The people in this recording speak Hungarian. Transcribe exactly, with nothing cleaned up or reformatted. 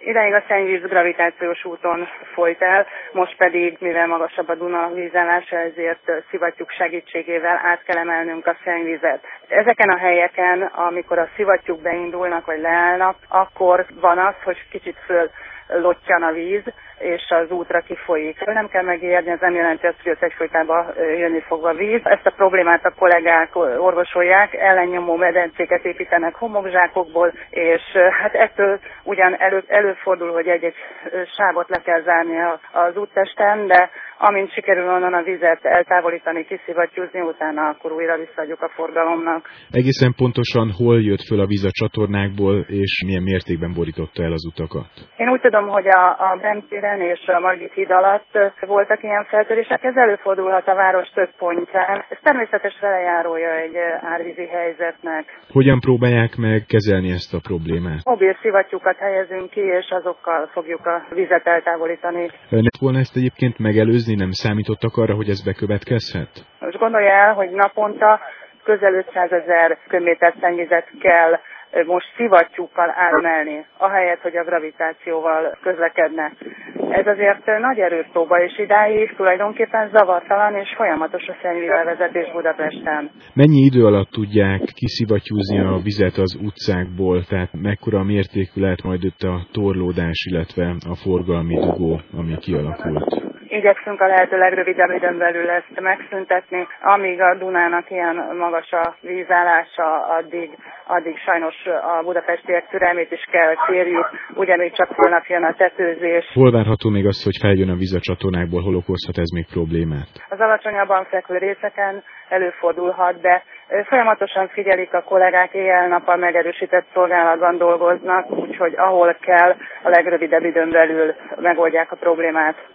Idáig a szennyvíz gravitációs úton folyt el, most pedig, mivel magasabb a Duna vízállása, ezért szivattyúk segítségével át kell emelnünk a szennyvizet. Ezeken a helyeken, amikor a szivattyúk beindulnak vagy leállnak, akkor van az, hogy kicsit föl lottyan a víz, és az útra kifolyik. Nem kell megijedni, ez nem jelenti azt, hogy az egyfolytában jönni fog a víz. Ezt a problémát a kollégák orvosolják, ellennyomó medencéket építenek homokzsákokból, és hát ettől ugyan elő, előfordul, hogy egy-egy sávot le kell zárni az úttesten, de amint sikerül onnan a vizet eltávolítani, kiszivattyúzni, utána akkor újra visszaadjuk a forgalomnak. Egészen pontosan hol jött föl a víz a csatornákból, és milyen mértékben borította el az utakat? Én úgy tudom, hogy a, a Bemtéren és a Margit híd alatt voltak ilyen feltörések. Ez előfordulhat a város több pontján. Ez természetes velejárója egy árvízi helyzetnek. Hogyan próbálják meg kezelni ezt a problémát? Mobil szivattyúkat helyezünk ki, és azokkal fogjuk a vizet eltávolítani. Lehet volna ezt egyébként megelőzni, nem számítottak arra, hogy ez bekövetkezhet? Most gondolja el, hogy naponta közel ötszázezer köbméter szennyvizet kell most szivattyúkkal áremelni, ahelyett, hogy a gravitációval közlekedne. Ez azért nagy erőpróba, és idáig tulajdonképpen zavartalan és folyamatos a szennyvízelvezetés Budapesten. Mennyi idő alatt tudják kiszivattyúzni a vizet az utcákból, tehát mekkora mértékű lehet majd itt a torlódás, illetve a forgalmi dugó, ami kialakult? Igyekszünk a lehető legrövidebb időn belül ezt megszüntetni. Amíg a Dunának ilyen magas a vízállása, addig, addig sajnos a budapestiek türelmét is kell kérjük, ugyanígy csak holnap jön a tetőzés. Hol várható még az, hogy feljön a víz a csatornákból, hol okozhat ez még problémát? Az alacsonyabban fekvő részeken előfordulhat, de folyamatosan figyelik a kollégák, éjjel-nappal megerősített szolgálatban dolgoznak, úgyhogy ahol kell, a legrövidebb időn belül megoldják a problémát.